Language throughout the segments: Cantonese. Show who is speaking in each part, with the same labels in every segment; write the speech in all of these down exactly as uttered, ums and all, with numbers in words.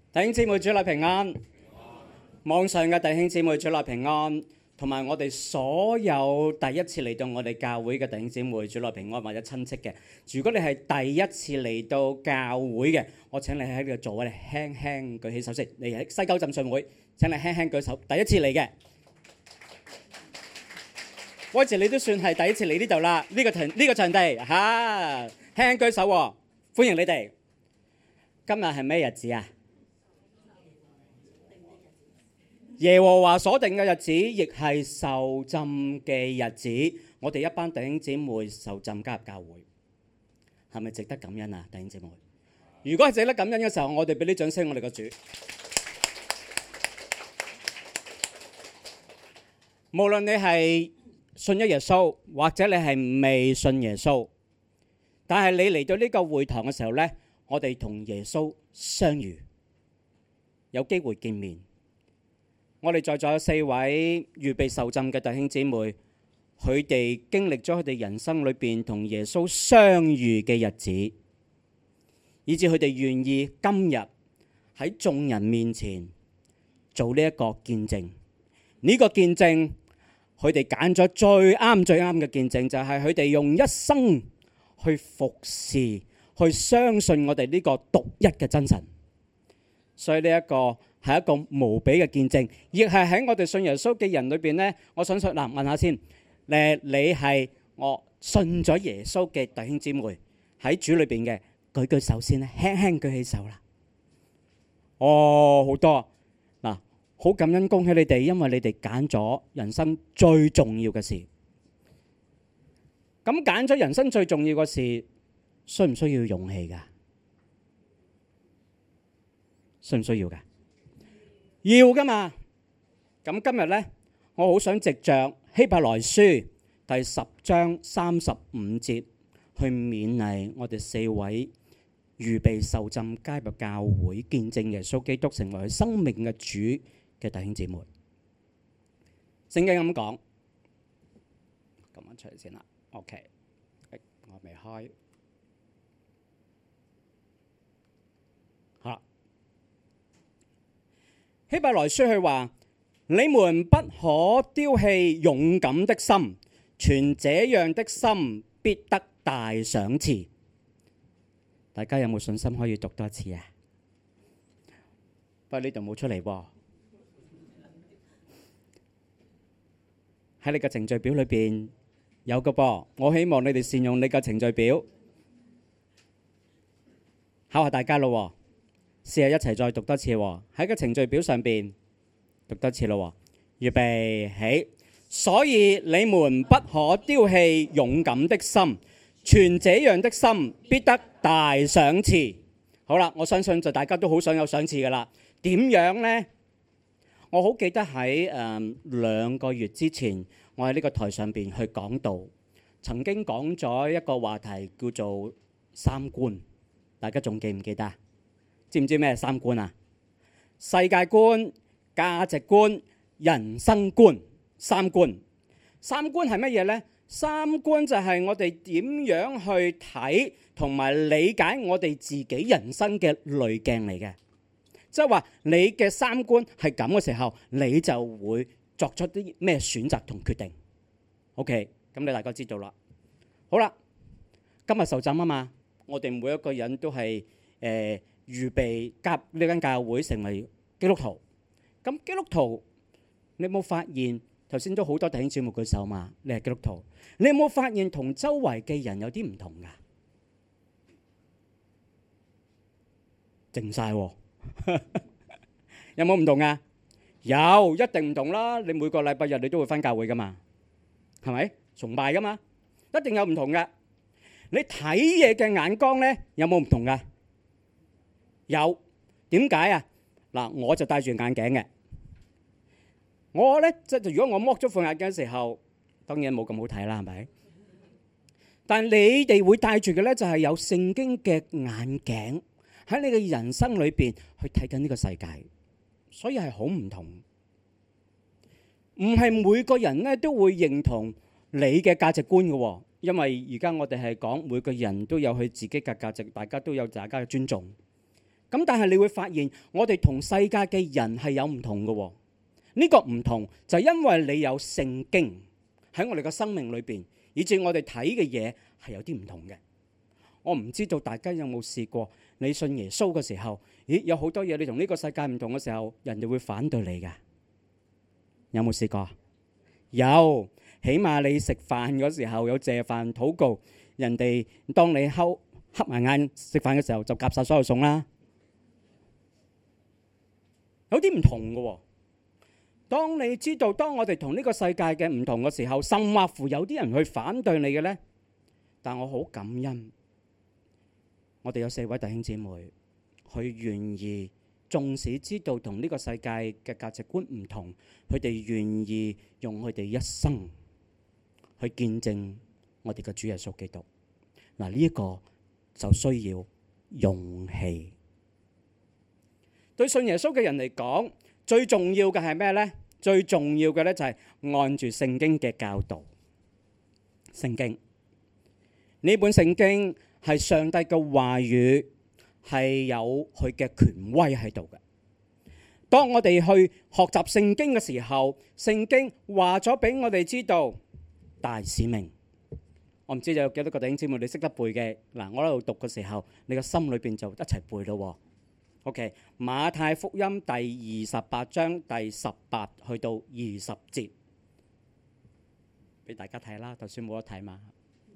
Speaker 1: 弟兄姊妹主內平安，網上嘅弟兄姊妹主內平安，同埋我哋所有第一次嚟到我哋教會嘅弟兄姊妹主內平安或者親戚嘅，如果你係第一次嚟到教會嘅，我請你喺呢個座位嚟輕輕舉起手先。你喺西九浸信會，請你輕輕舉手。第一次嚟嘅，威治你都算係第一次嚟呢度啦。呢個場呢個場地嚇，輕輕舉手喎，歡迎你哋。今日係咩日子啊？耶和華所定嘅日子，亦係受浸嘅日子。我哋一班弟兄姊妹受浸加入教會，係咪值得感恩啊？弟兄姊妹，如果係值得感恩嘅時候，我哋俾啲掌聲我哋個主。無論你係信咗耶穌，或者你係未信耶穌，但係你嚟到呢個會堂嘅時候呢，我哋同耶穌相遇，有機會見面。我哋在座有四位預備受浸嘅弟兄姊妹，佢哋經歷咗佢哋人生裏邊同耶穌相遇嘅日子，以至佢哋願意今日喺眾人面前做呢一個見證。呢、這個見證，佢哋揀咗最啱最啱嘅見證，就係佢哋用一生去服侍、去相信我哋呢個獨一嘅真神。所以呢一個係一個無比嘅見證，亦係喺我哋信耶穌嘅人裏邊呢。我想說嗱，問下先，誒，你係我信咗耶穌嘅弟兄姊妹喺主裏邊嘅，舉舉手先啦，輕輕舉起手啦。哦，好多嗱，好感恩，恭喜你哋，因為你哋揀咗人生最重要嘅事。咁揀咗人生最重要嘅事，需唔需要勇氣㗎？需唔需要㗎？要噶嘛？咁今日呢，我好想藉着希伯來書第十章三十五節去勉勵我哋四位預備受浸加入教會見證耶穌基督成為佢生命嘅主嘅弟兄姊妹。聖經咁講，咁樣出嚟先啦。OK，我未開。希伯來書佢話：你們不可丟棄勇敢的心，存這樣的心，必得大賞賜。大家有冇信心可以讀多一次啊？不過呢度冇出嚟喎，喺你嘅程序表裏邊有個噃。我希望你哋善用你嘅程序表，考下大家咯。試下一齊再讀多次喎，喺個程序表上邊讀多次咯。預備起，所以你們不可丟棄勇敢的心，存這樣的心，必得大賞賜。好啦，我相信就大家都好想有賞賜噶啦。點樣呢？我好記得喺誒兩個月之前，我喺呢個台上邊去講道，曾經講咗一個話題叫做三觀，大家仲記唔記得？知唔知咩三觀啊？世界觀、價值觀、人生觀。三觀，三觀係乜嘢呢？三觀就係我哋點樣去睇同埋理解我哋自己人生嘅濾鏡嚟嘅。即係話你嘅三觀係咁嘅時候，你就會作出啲咩選擇同決定。OK，咁你大家知道啦。好啦，今日受浸啊嘛，我哋每一個人都係誒。呃預備加入呢間教會成為基督徒，咁基督徒你有冇發現頭先都好多弟兄姊妹舉手嘛？你係基督徒，你有冇發現同周圍嘅人有啲唔同㗎？靜晒喎，有冇唔同啊？有，一定唔同啦！你每個禮拜日你都會返教會㗎嘛？係咪？崇拜㗎嘛？一定有唔同㗎。你睇嘢嘅眼光咧，有冇唔同㗎？有，點解啊？嗱，我就戴住眼鏡嘅。我咧即係如果我剝咗副眼鏡嘅時候，當然冇咁好睇啦，係咪？但係你哋會戴住嘅咧，就係有聖經嘅眼鏡喺你嘅人生裏邊去睇緊呢個世界，所以係好唔同。唔係每個人咧都會認同你嘅價值觀嘅，因為而家我哋係講每個人都有佢自己嘅價值，大家都有大家嘅尊重。 咁但係你會發現，我哋同世界嘅人係有唔同嘅喎。呢個唔同就係因為你有聖經喺我哋嘅生命裏邊，以至我哋睇嘅嘢係有啲唔同嘅。我唔知道大家有冇試過，你信耶穌嘅時候，咦，有好多嘢你同呢個世界唔同嘅時候，人哋會反對你㗎。有冇試過？有，起碼你食飯嗰時候有謝飯禱告，人哋當你睺黑埋眼食飯嘅時候，就夾晒所有餸啦。有啲唔同嘅喎。當你知道，當我哋同呢個世界嘅唔同嘅時候，甚或乎有啲人去反對你嘅呢，但我好感恩，我哋有四位弟兄姊妹，佢願意，縱使知道同呢個世界嘅價值觀唔同，佢哋願意用佢哋一生去見證我哋嘅主耶穌基督。嗱，呢一個就需要勇氣。對信耶穌嘅人嚟講，最重要嘅係咩呢？最重要嘅咧就係按住聖經嘅教導。聖經呢本聖經係上帝嘅話語，係有佢嘅權威喺度嘅。當我哋去學習聖經嘅時候，聖經話咗俾我哋知道大使命。我唔知有幾多個弟兄姊妹你識得背嘅。嗱，我喺度讀嘅時候，你個心裏邊就一齊背咯。OK， 馬太福音第二十八章第十八去到二十節，俾大家睇啦，就算冇得睇嘛。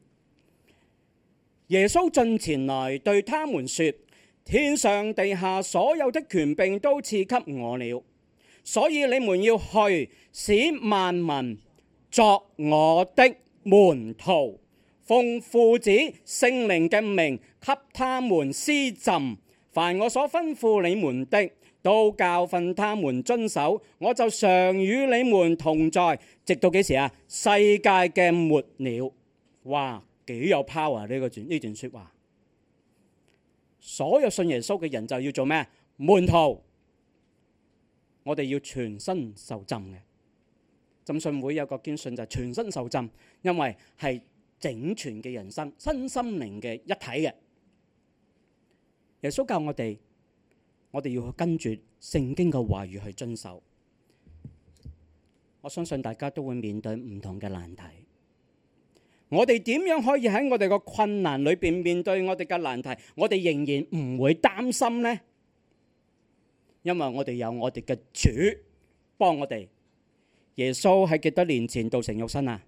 Speaker 1: 耶穌進前來對他們說：天上地下所有的權柄都賜給我了，所以你們要去，使萬民作我的門徒，奉父子聖靈嘅名給他們施浸。凡我所吩咐你們的，都教訓他們遵守，我就常與你們同在，直到幾時啊？世界嘅末了。哇，幾有 power 呢個段呢段說話。所有信耶穌嘅人就要做咩？門徒。我哋要全身受浸嘅。浸信會有個堅信就係全身受浸，因為係整全嘅人生，身心靈嘅一體嘅。耶穌教我哋，我哋要跟住聖經嘅話語去遵守。我相信大家都會面對唔同嘅難題。我哋點樣可以喺我哋個困難裏邊面對我哋嘅難題？我哋仍然唔會擔心呢？因為我哋有我哋嘅主幫我哋。耶穌喺幾多年前道成肉身啊？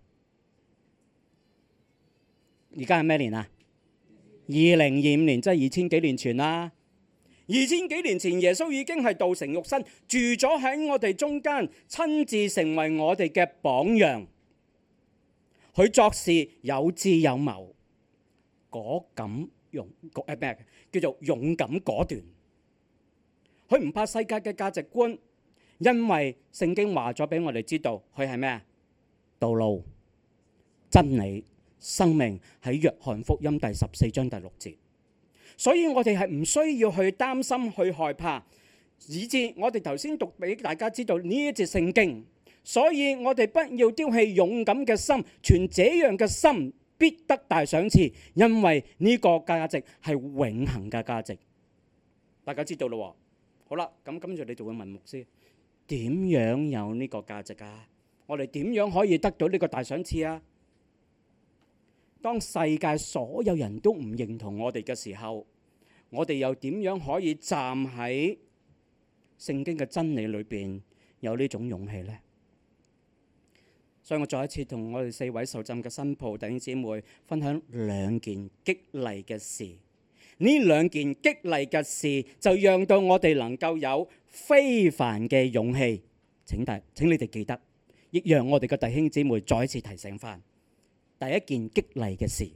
Speaker 1: 而家係咩年啊？二零二五年，即係二千幾年前啦。二千幾年前，耶穌已經係道成肉身，住咗喺我哋中間，親自成為我哋嘅榜樣。佢作事有智有謀，果敢勇誒咩叫做勇敢果斷。佢唔怕世界嘅價值觀，因為聖經話咗俾我哋知道，佢係咩啊？道路、真理、生命，喺約翰福音第十四章第六節。所以我哋係唔需要去擔心、去害怕，以致我哋頭先讀俾大家知道呢一節聖經。所以我哋不要丟棄勇敢嘅心，存這樣嘅心必得大賞賜，因為呢個價值係永恆嘅價值。大家知道咯。好啦，咁跟住你就會問牧師，點樣有呢個價值啊？我哋點樣可以得到呢個大賞賜啊？當世界所有人都唔認同我哋嘅時候，我哋又點樣可以站喺聖經嘅真理裏邊有呢種勇氣呢？所以我再一次同我哋四位受浸嘅新抱弟兄姊妹分享兩件激勵嘅事。呢兩件激勵嘅事就讓到我哋能夠有非凡嘅勇氣。請大請你哋記得，亦讓我哋嘅弟兄姊妹再一次提醒翻。第一件激勵嘅事，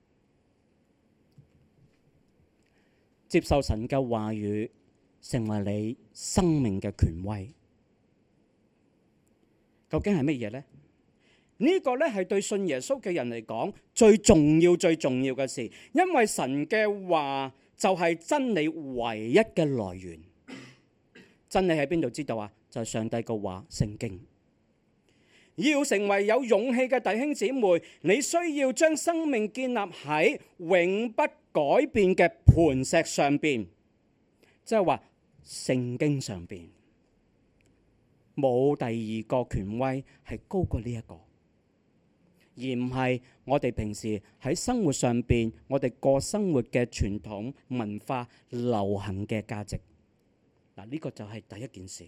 Speaker 1: 接受神嘅話語，成為你生命嘅權威。究竟係乜嘢呢？呢個咧係對信耶穌嘅人嚟講最重要、最重要嘅事，因為神嘅話就係真理唯一嘅來源。真理喺邊度知道啊？就係上帝嘅話，聖經。要成為有勇氣嘅弟兄姊妹，你需要將生命建立喺永不改變嘅磐石上邊。 即係話聖經上邊冇第二個權威係高過呢一個，而唔係我哋平時喺生活上邊我哋過生活嘅傳統文化流行嘅價值。嗱，呢個就係第一件事。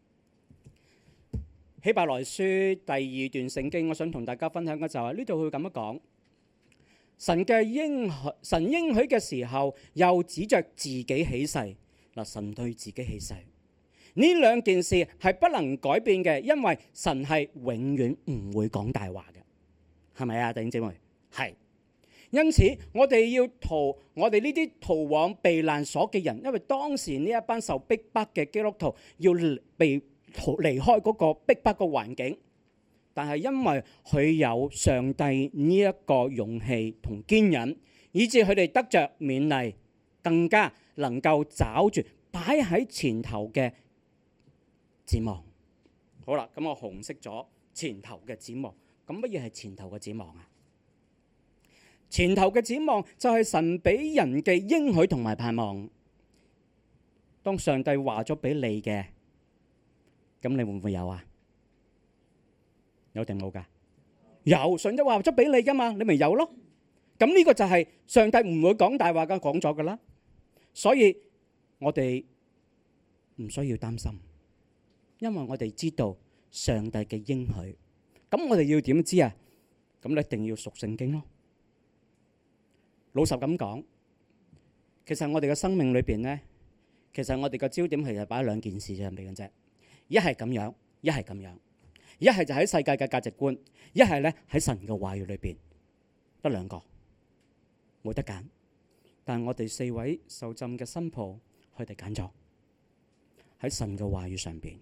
Speaker 1: 希伯來書第二段聖經，我想同大家分享嘅就係呢度佢咁樣講：神嘅應許，神應許嘅時候，又指着自己起誓。嗱，神對自己起誓，呢兩件事係不能改變嘅，因為神係永遠唔會講大話嘅，係咪啊，弟兄姊妹？係。因此，我哋要逃，我哋呢啲逃往避難所嘅人，因為當時呢一班受逼迫嘅基督徒要被逃離開嗰個逼迫嘅環境，但係因為佢有上帝呢一個勇氣同堅忍，以致佢哋得着勉勵，更加能夠找住擺喺前頭嘅展望。好啦，咁我紅色咗前頭嘅展望。咁乜嘢係前頭嘅展望啊？前頭嘅展望就係神俾人嘅應許同埋盼望。當上帝話咗俾你嘅，咁你會唔會有啊？有定冇噶？有，上帝話咗俾你噶嘛，你咪有咯。咁呢個就係上帝唔會講大話噶，講咗噶啦。所以我哋唔需要擔心，因為我哋知道上帝嘅應許。咁我哋要點知啊？咁你一定要熟聖經咯。老實咁講，其實我哋嘅生命裏邊呢，其實我哋嘅焦點其實擺喺兩件事上邊嘅啫。一係咁樣，一係咁樣，一係就喺世界嘅價值觀，一係咧喺神嘅話語裏邊，得兩個，冇得揀。但係我哋四位受浸嘅新抱，佢哋揀咗喺神嘅話語上邊。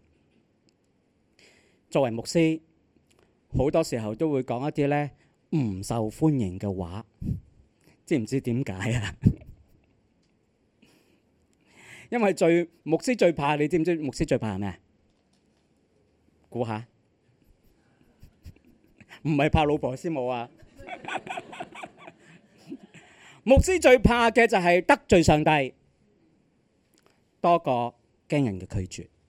Speaker 1: 作為牧師，好多時候都會講一啲咧唔受歡迎嘅話。知唔知點解啊？因為最牧師最怕，你知唔知牧師最怕係咩啊？估下，唔係怕老婆先冇啊！牧師最怕嘅就係得罪上帝，多過驚人嘅拒絕。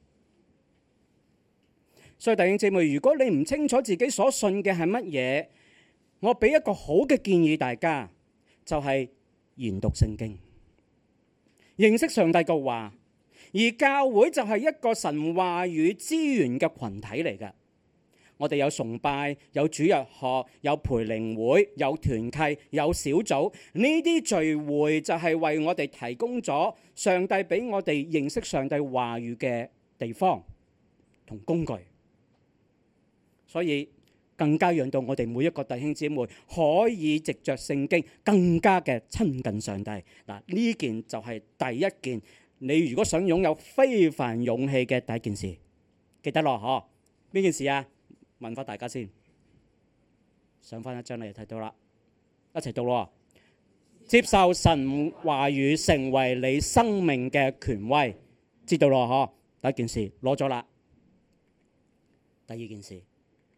Speaker 1: 所以弟兄姊妹，如果你唔清楚自己所信嘅係乜嘢，我俾一個好嘅建議大家。就係研讀聖經，認識上帝嘅話，而教會就係一個神話語資源嘅群體嚟嘅。我哋有崇拜，有主日學，有培靈會，有團契，有小組，呢啲聚會就係為我哋提供咗上帝俾我哋認識上帝話語嘅地方同工具，所以更加讓到我哋每一個弟兄姊妹可以藉着聖經更加嘅親近上帝。嗱，呢件就係第一件，你如果想擁有非凡勇氣嘅第一件事，記得咯，嗬？邊件事啊？問翻大家先，上翻一張你就睇到啦，一齊讀咯。接受神話語成為你生命嘅權威，知道咯，嗬？第一件事攞咗啦，第二件事。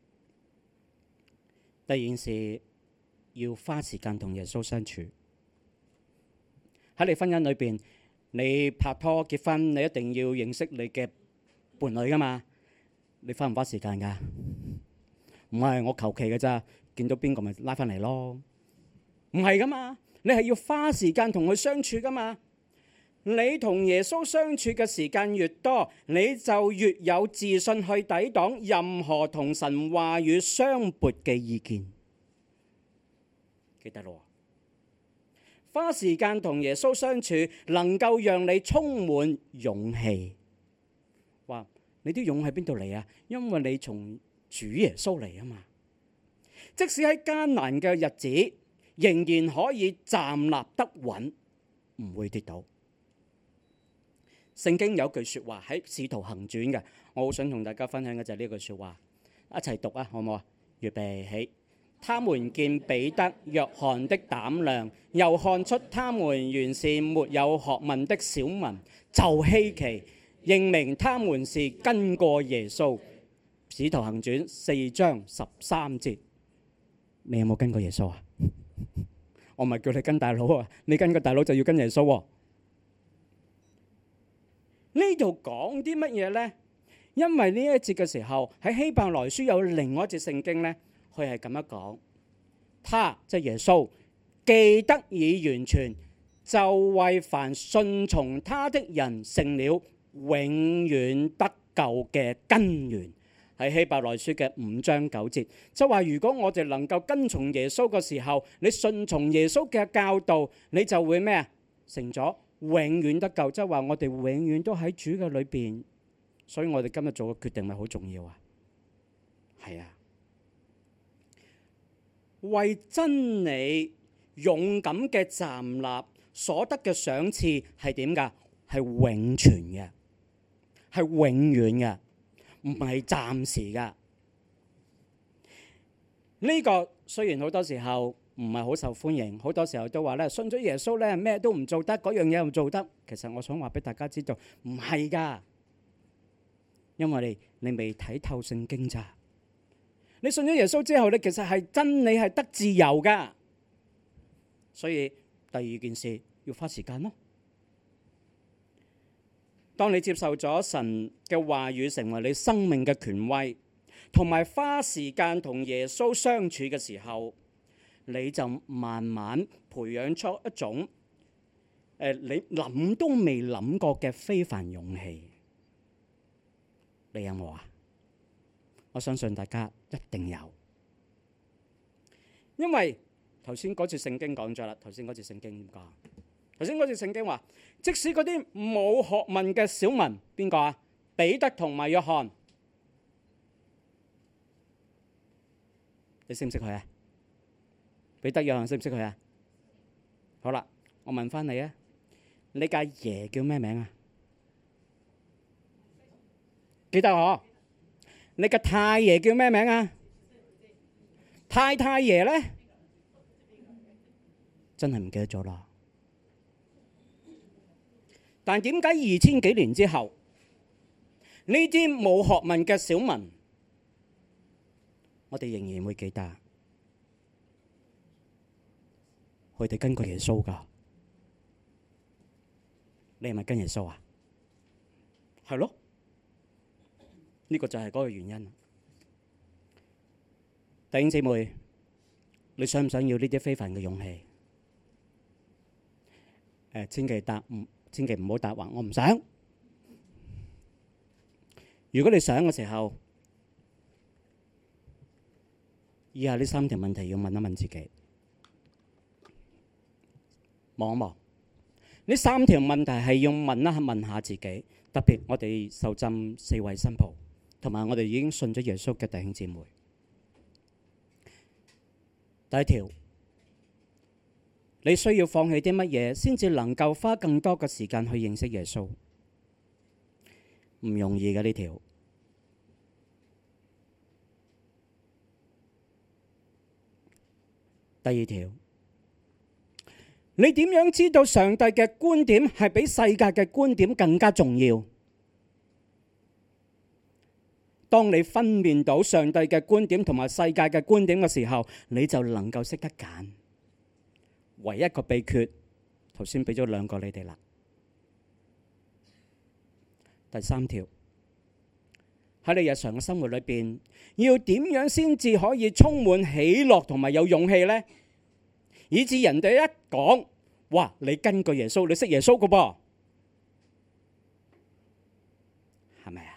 Speaker 1: 第二件事要花時間同耶穌相處。喺你婚姻裏邊，你拍拖結婚，你一定要認識你嘅伴侶噶嘛？你花唔花時間噶？唔係我求其嘅咋，見到邊個咪拉翻嚟咯？唔係噶嘛，你係要花時間同佢相處噶嘛？你同耶穌相處嘅時間越多，你就越有自信去抵擋任何同神話語相悖嘅意見。記得咯，花時間同耶穌相處，能夠讓你充滿勇氣。話你啲勇氣邊度嚟啊？因為你從主耶穌嚟啊嘛。即使喺艱難嘅日子，仍然可以站立得穩，唔會跌倒。聖經有句說話喺《使徒行傳》嘅，我好想同大家分享嘅就係呢句說話，一齊讀啊，好唔好啊？預備起。他們見彼得、約翰的膽量，又看出他們原是沒有學問的小民，就稀奇，認明他們是跟過耶穌。《使徒行傳》四章十三節，你有冇跟過耶穌啊？我唔係叫你跟大佬啊，你跟個大佬就要跟耶穌喎。 呢度講啲乜嘢呢？因為呢一節嘅時候喺希伯來書有另外一節聖經呢，佢係咁樣講，他即係耶穌既得以完全，就為凡信從他的人成了永遠得救嘅根源。喺希伯來書嘅五章九節，就話如果我哋能夠跟從耶穌嘅時候，你順從耶穌嘅教導，你就會咩啊？成咗永遠得救，即係話我哋永遠都喺主嘅裏邊。所以我哋今日做嘅決定咪好重要啊？係啊，為真理勇敢嘅站立所得嘅賞賜係點㗎？係永存嘅，係永遠嘅，唔係暫時㗎。呢個雖然好多時候唔係好受歡迎，好多時候都話咧信咗耶穌咧咩都唔做得，嗰樣嘢又做得。其實我想話俾大家知道，唔係㗎。因為你你未睇透聖經咋，你信咗耶穌之後，你其實係真理係得自由噶。所以第二件事要花時間咯。當你接受咗神嘅話語成為你生命嘅權威，同埋花時間同耶穌相處嘅時候，你就慢慢培養出一種誒、呃、你諗都未諗過嘅非凡勇氣。你有冇啊？我相信大家一定有，因為頭先嗰節聖經講咗啦。頭先嗰節聖經點講？頭先嗰節聖經話，即使嗰啲冇學問嘅小民，邊個啊？彼得同埋約翰，你識唔識佢啊？彼得、約翰識唔識佢啊？好啦，我問翻你啊，你嘅阿爺叫咩名啊？記得我，你嘅太爺叫咩名啊？太太爺呢？真係唔記得咗啦。但點解二千幾年之後，呢啲冇學問嘅小民，我哋仍然會記得？佢哋跟過耶穌㗎。你係咪跟耶穌啊？係咯。呢個就係嗰個原因。弟兄姊妹，你想唔想要呢啲非凡嘅勇氣？誒，千祈答唔，千祈唔好答話我唔想。如果你想嘅時候，以下呢三條問題要問一問自己，望一望。呢三條問題係要問一下問下自己，特別我哋受浸四位新抱，同埋我哋已經信咗耶穌嘅弟兄姊妹。第一條，你需要放棄啲乜嘢先至能夠花更多嘅時間去認識耶穌？唔容易嘅呢條。第二條，你點樣知道上帝嘅觀點係比世界嘅觀點更加重要？當你分辨到上帝嘅觀點同埋世界嘅觀點嘅時候，你就能夠識得揀。唯一個秘訣，頭先俾咗兩個你哋啦。第三條，喺你日常嘅生活裏邊，要點樣先至可以充滿喜樂同埋有勇氣呢？以致人哋一講，哇！你跟過耶穌，你識耶穌㗎噃，係咪啊？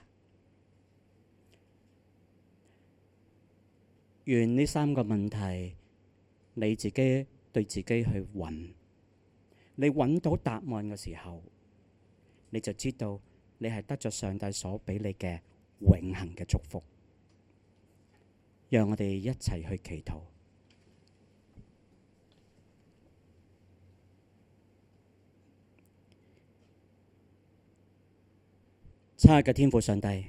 Speaker 1: 願呢三個問題，你自己對自己去揾。你揾到答案嘅時候，你就知道你係得咗上帝所俾你嘅永恆嘅祝福。讓我哋一齊去祈禱。親愛嘅天父上帝，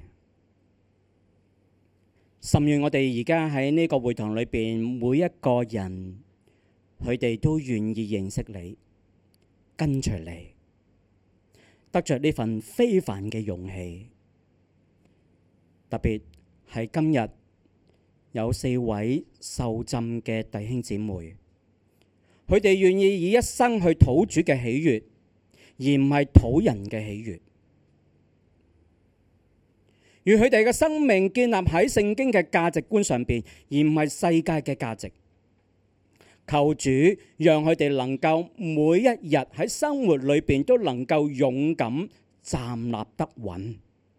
Speaker 1: 甚願我哋而家喺呢個會堂裏邊，每一個人佢哋都願意認識你，跟隨你，得着呢份非凡嘅勇氣。特別係今日有四位受浸嘅弟兄姊妹，佢哋願意以一生去討主嘅喜悅，而唔係討人嘅喜悅。 與佢哋嘅生命建立喺聖經嘅價值觀上邊，而唔係世界嘅價值。求主讓佢哋能夠每一日喺生活裏邊都能夠勇敢站立得穩。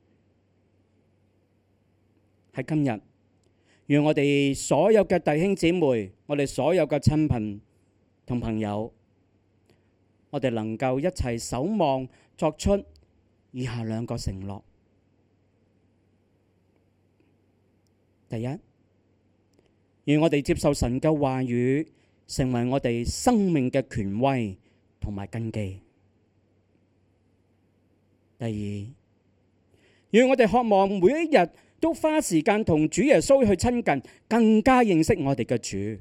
Speaker 1: 喺今日，讓我哋所有嘅弟兄姊妹，我哋所有嘅親朋同朋友，我哋能夠一齊守望，作出以下兩個承諾。第一，願我哋接受神嘅話語，成為我哋生命嘅權威同埋根基。第二，願我哋渴望每一日都花時間同主耶穌去親近，更加認識我哋嘅主。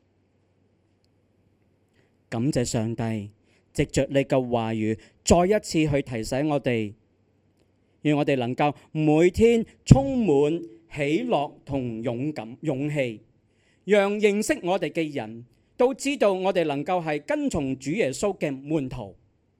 Speaker 1: 感謝上帝，藉着你嘅話語，再一次去提醒我哋，願我哋能夠每天充滿喜樂同勇敢勇氣，讓認識我哋嘅人都知道我哋能夠係跟從主耶穌嘅門徒。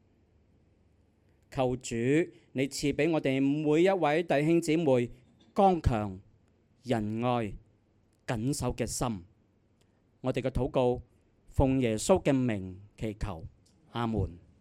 Speaker 1: 求主你賜俾我哋每一位弟兄姊妹剛強、仁愛、謹守嘅心。我哋嘅禱告奉耶穌嘅名祈求，阿門。